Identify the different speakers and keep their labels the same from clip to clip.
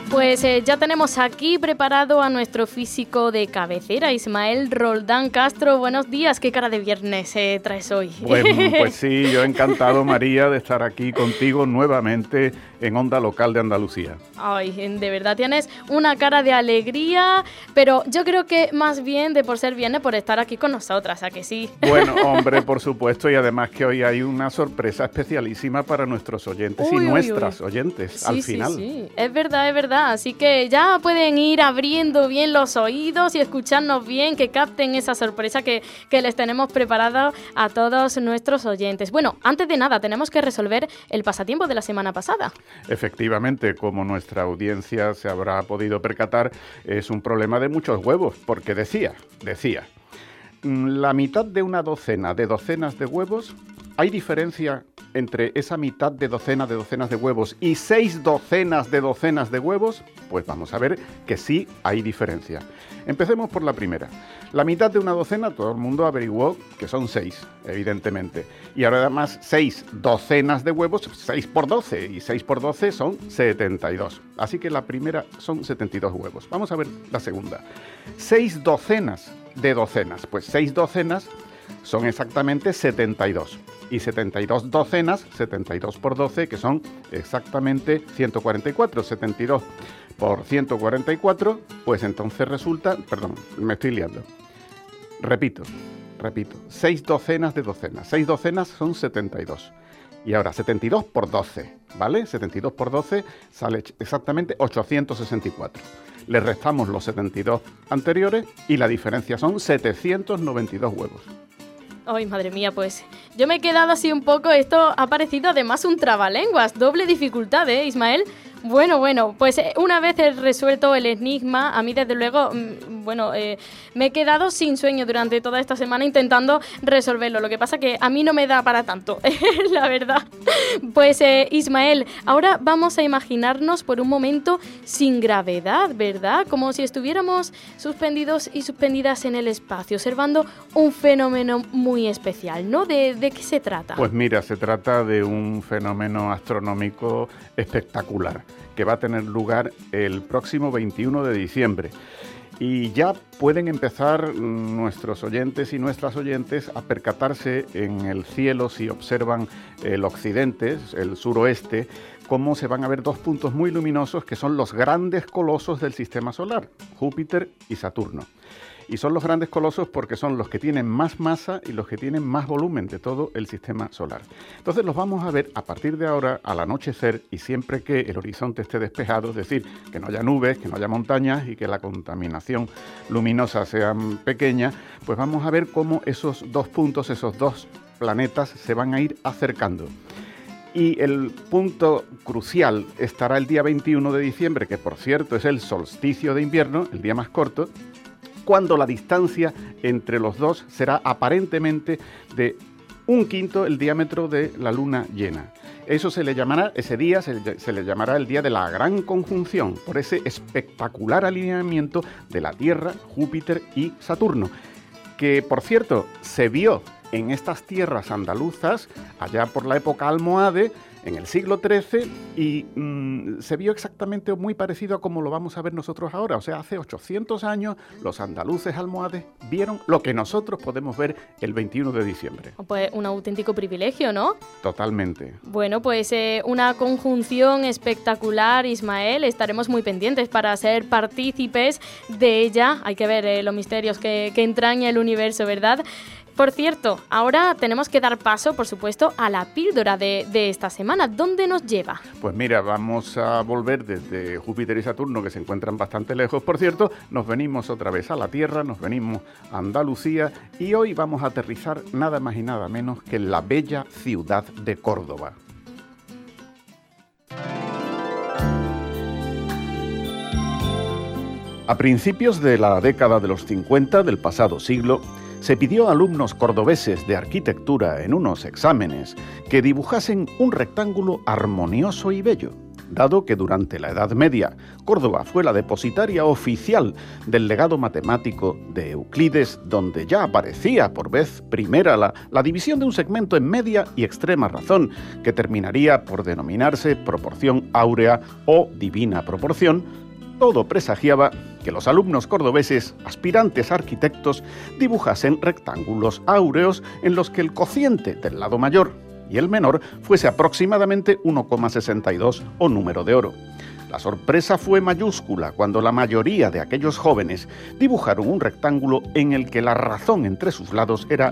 Speaker 1: Pues ya tenemos aquí preparado a nuestro físico de cabecera, Ismael Roldán Castro. Buenos días, qué cara de viernes traes hoy.
Speaker 2: Pues sí, yo encantado, María, de estar aquí contigo nuevamente en Onda Local de Andalucía.
Speaker 1: Ay, de verdad tienes una cara de alegría, pero yo creo que más bien de por ser viernes, por estar aquí con nosotras, ¿a que sí?
Speaker 2: Bueno, hombre, por supuesto, y además que hoy hay una sorpresa especialísima para nuestros oyentes nuestras oyentes,
Speaker 1: sí,
Speaker 2: al final.
Speaker 1: Sí, es verdad, así que ya pueden ir abriendo bien los oídos y escucharnos bien, que capten esa sorpresa que les tenemos preparada a todos nuestros oyentes. Bueno, antes de nada, tenemos que resolver el pasatiempo de la semana pasada.
Speaker 2: Efectivamente, como nuestra audiencia se habrá podido percatar, es un problema de muchos huevos, porque decía, la mitad de una docena de docenas de huevos, ¿hay diferencia entre esa mitad de docenas de huevos y 6 docenas de huevos? Pues vamos a ver que sí hay diferencia. Empecemos por la primera. La mitad de una docena, todo el mundo averiguó que son 6, evidentemente. Y ahora además 6 docenas de huevos, 6 por 12, y 6 por 12 son 72. Así que la primera son 72 huevos. Vamos a ver la segunda. 6 docenas de docenas. Pues 6 docenas son exactamente 72. Y 72 docenas, 72 por 12, que son exactamente 144. 72 por 144, pues entonces resulta... Perdón, me estoy liando. Repito. 6 docenas de docenas. 6 docenas son 72. Y ahora 72 por 12, ¿vale? 72 por 12 sale exactamente 864. Le restamos los 72 anteriores y la diferencia son 792 huevos.
Speaker 1: Ay, madre mía, pues yo me he quedado así un poco, esto ha parecido además un trabalenguas, doble dificultad, Ismael? Bueno, pues una vez resuelto el enigma, a mí desde luego, me he quedado sin sueño durante toda esta semana intentando resolverlo. Lo que pasa que a mí no me da para tanto, la verdad. Pues Ismael, ahora vamos a imaginarnos por un momento sin gravedad, ¿verdad? Como si estuviéramos suspendidos y suspendidas en el espacio, observando un fenómeno muy especial, ¿no? ¿De qué se trata?
Speaker 2: Pues mira, se trata de un fenómeno astronómico espectacular, que va a tener lugar el próximo 21 de diciembre. Y ya pueden empezar nuestros oyentes y nuestras oyentes a percatarse en el cielo, si observan el occidente, el suroeste, cómo se van a ver 2 puntos muy luminosos que son los grandes colosos del sistema solar, Júpiter y Saturno. Y son los grandes colosos porque son los que tienen más masa y los que tienen más volumen de todo el sistema solar. Entonces los vamos a ver a partir de ahora al anochecer y siempre que el horizonte esté despejado, es decir, que no haya nubes, que no haya montañas y que la contaminación luminosa sea pequeña, pues vamos a ver cómo esos 2 puntos, esos 2 planetas se van a ir acercando. Y el punto crucial estará el día 21 de diciembre, que por cierto es el solsticio de invierno, el día más corto, cuando la distancia entre los dos será aparentemente de 1/5 el diámetro de la luna llena. Eso se le llamará, ese día se le llamará el día de la gran conjunción, por ese espectacular alineamiento de la Tierra, Júpiter y Saturno, que por cierto se vio en estas tierras andaluzas allá por la época almohade, en el siglo XIII, y se vio exactamente muy parecido a como lo vamos a ver nosotros ahora. O sea, hace 800 años los andaluces almohades vieron lo que nosotros podemos ver el 21 de diciembre.
Speaker 1: Pues un auténtico privilegio, ¿no?
Speaker 2: Totalmente.
Speaker 1: Bueno, pues una conjunción espectacular, Ismael. Estaremos muy pendientes para ser partícipes de ella. Hay que ver los misterios que entraña el universo, ¿verdad? Por cierto, ahora tenemos que dar paso, por supuesto, a la píldora de esta semana. ¿Dónde nos lleva?
Speaker 2: Pues mira, vamos a volver desde Júpiter y Saturno, que se encuentran bastante lejos, por cierto. Nos venimos otra vez a la Tierra, nos venimos a Andalucía y hoy vamos a aterrizar nada más y nada menos que en la bella ciudad de Córdoba. A principios de la década de los 50 del pasado siglo, se pidió a alumnos cordobeses de arquitectura en unos exámenes que dibujasen un rectángulo armonioso y bello. dado que durante la Edad Media Córdoba fue la depositaria oficial del legado matemático de Euclides, donde ya aparecía por vez primera la división de un segmento en media y extrema razón, que terminaría por denominarse proporción áurea o divina proporción, todo presagiaba que los alumnos cordobeses, aspirantes a arquitectos, dibujasen rectángulos áureos en los que el cociente del lado mayor y el menor fuese aproximadamente 1,62 o número de oro. La sorpresa fue mayúscula cuando la mayoría de aquellos jóvenes dibujaron un rectángulo en el que la razón entre sus lados era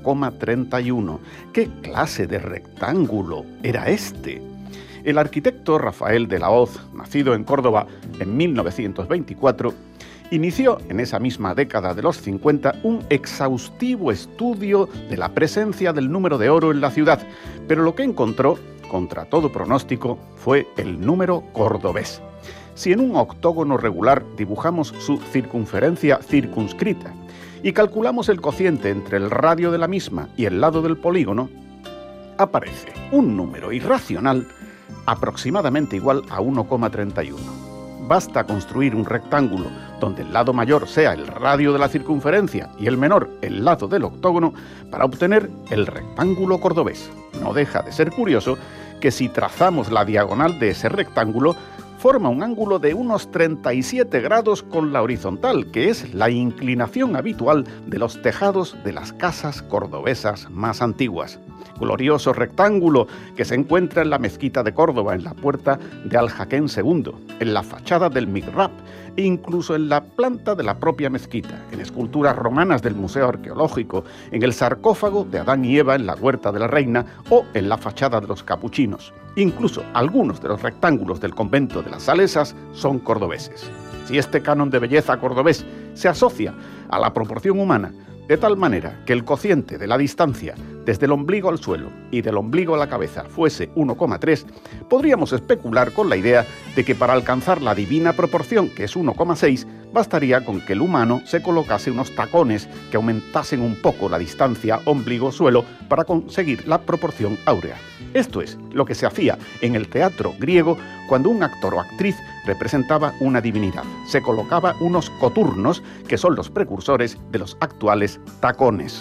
Speaker 2: 1,31. ¿Qué clase de rectángulo era este? El arquitecto Rafael de la Hoz, nacido en Córdoba en 1924, inició en esa misma década de los 50 un exhaustivo estudio de la presencia del número de oro en la ciudad, pero lo que encontró, contra todo pronóstico, fue el número cordobés. Si en un octógono regular dibujamos su circunferencia circunscrita y calculamos el cociente entre el radio de la misma y el lado del polígono, aparece un número irracional aproximadamente igual a 1,31. Basta construir un rectángulo donde el lado mayor sea el radio de la circunferencia y el menor el lado del octógono para obtener el rectángulo cordobés. No deja de ser curioso que si trazamos la diagonal de ese rectángulo, forma un ángulo de unos 37 grados con la horizontal, que es la inclinación habitual de los tejados de las casas cordobesas más antiguas. Glorioso rectángulo que se encuentra en la mezquita de Córdoba, en la puerta de Al-Hakem II, en la fachada del mihrab e incluso en la planta de la propia mezquita, en esculturas romanas del Museo Arqueológico, en el sarcófago de Adán y Eva en la Huerta de la Reina o en la fachada de los Capuchinos. Incluso algunos de los rectángulos del convento de las Salesas son cordobeses. Si este canon de belleza cordobés se asocia a la proporción humana, de tal manera que el cociente de la distancia desde el ombligo al suelo y del ombligo a la cabeza fuese 1,3, podríamos especular con la idea de que para alcanzar la divina proporción, que es 1,6, bastaría con que el humano se colocase unos tacones que aumentasen un poco la distancia ombligo-suelo para conseguir la proporción áurea. Esto es lo que se hacía en el teatro griego cuando un actor o actriz representaba una divinidad. Se colocaba unos coturnos, que son los precursores de los actuales tacones.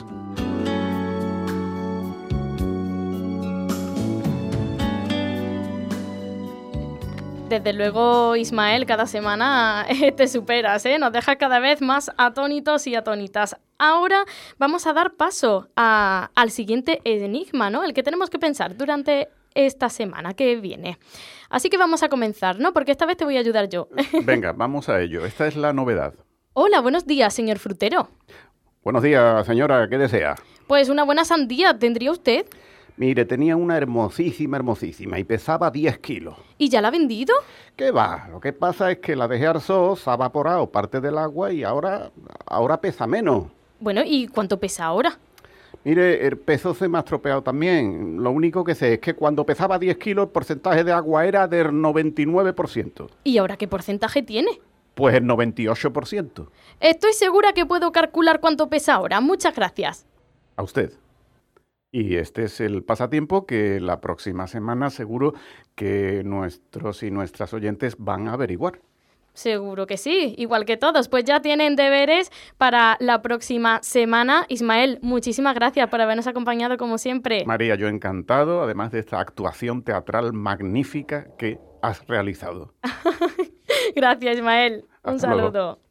Speaker 1: Desde luego, Ismael, cada semana te superas, ¿eh? Nos dejas cada vez más atónitos y atónitas. Ahora vamos a dar paso al siguiente enigma, ¿no? El que tenemos que pensar durante esta semana que viene. Así que vamos a comenzar, ¿no? Porque esta vez te voy a ayudar yo.
Speaker 2: Venga, vamos a ello. Esta es la novedad.
Speaker 1: Hola, buenos días, señor frutero.
Speaker 2: Buenos días, señora. ¿Qué desea?
Speaker 1: Pues una buena sandía, ¿tendría usted?
Speaker 2: Mire, tenía una hermosísima y pesaba 10 kilos.
Speaker 1: ¿Y ya la ha vendido?
Speaker 2: ¿Qué va? Lo que pasa es que la dejé al sol, se ha evaporado parte del agua y ahora pesa menos.
Speaker 1: Bueno, ¿y cuánto pesa ahora?
Speaker 2: Mire, el peso se me ha estropeado también. Lo único que sé es que cuando pesaba 10 kilos el porcentaje de agua era del 99%.
Speaker 1: ¿Y ahora qué porcentaje tiene?
Speaker 2: Pues el 98%.
Speaker 1: Estoy segura que puedo calcular cuánto pesa ahora. Muchas gracias.
Speaker 2: A usted. Y este es el pasatiempo que la próxima semana seguro que nuestros y nuestras oyentes van a averiguar.
Speaker 1: Seguro que sí, igual que todos. Pues ya tienen deberes para la próxima semana. Ismael, muchísimas gracias por habernos acompañado como siempre.
Speaker 2: María, yo encantado, además de esta actuación teatral magnífica que has realizado.
Speaker 1: Gracias, Ismael. Un
Speaker 2: Hasta luego.
Speaker 1: saludo.